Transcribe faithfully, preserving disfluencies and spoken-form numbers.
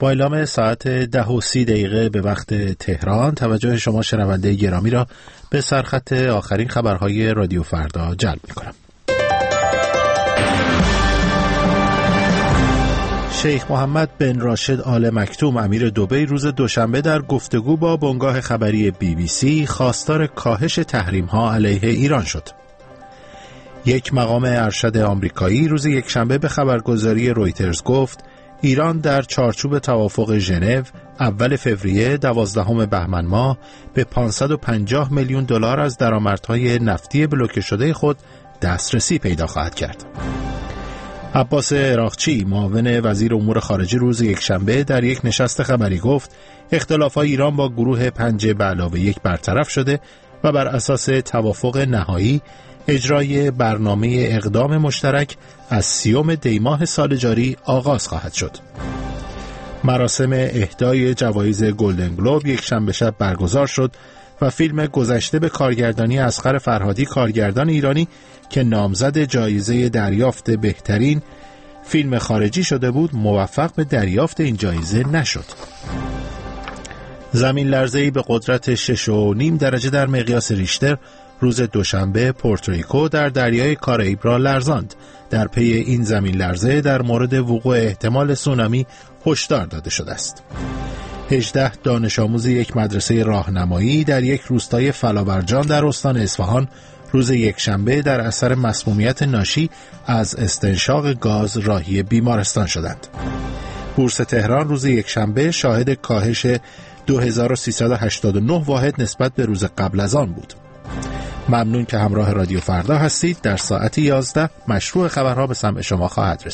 با اعلام ساعت ده و سی دقیقه به وقت تهران توجه شما شنونده گرامی را به سرخط آخرین خبرهای رادیو فردا جلب می‌کنم. شیخ محمد بن راشد آل مکتوم امیر دبی روز دوشنبه در گفتگو با بنگاه خبری بی بی سی خواستار کاهش تحریم‌ها علیه ایران شد. یک مقام ارشد آمریکایی روز یکشنبه به خبرگزاری رویترز گفت ایران در چارچوب توافق ژنو اول فوریه دوازدهم بهمن ماه به پانصد و پنجاه میلیون دلار از درآمدهای نفتی بلوکه شده خود دسترسی پیدا خواهد کرد. عباس عراقچی معاون وزیر امور خارجه روز یکشنبه در یک نشست خبری گفت اختلافات ایران با گروه پنج به علاوه یک برطرف شده و بر اساس توافق نهایی اجرای برنامه اقدام مشترک از سیوم دیماه سال جاری آغاز خواهد شد. مراسم اهدای جوایز گلدن گلوب یک شنبه شب برگزار شد و فیلم گذشته به کارگردانی اصغر فرهادی کارگردان ایرانی که نامزد جایزه دریافت بهترین فیلم خارجی شده بود موفق به دریافت این جایزه نشد. زمین لرزه‌ای به قدرت شش و نیم درجه در مقیاس ریشتر روز دوشنبه پورتوریکو در دریای کارائیب را لرزاند. در پی این زمین لرزه در مورد وقوع احتمال سونامی هشدار داده شده است. هجده دانش آموز یک مدرسه راهنمایی در یک روستای فلاورجان در استان اصفهان روز یکشنبه در اثر مسمومیت ناشی از استنشاق گاز راهی بیمارستان شدند. بورس تهران روز یکشنبه شاهد کاهش دو هزار و سیصد و هشتاد و نه واحد نسبت به روز قبل از آن بود. ممنون که همراه رادیو فردا هستید. در ساعت یازده مشروع خبرها به سمع شما خواهد رسید.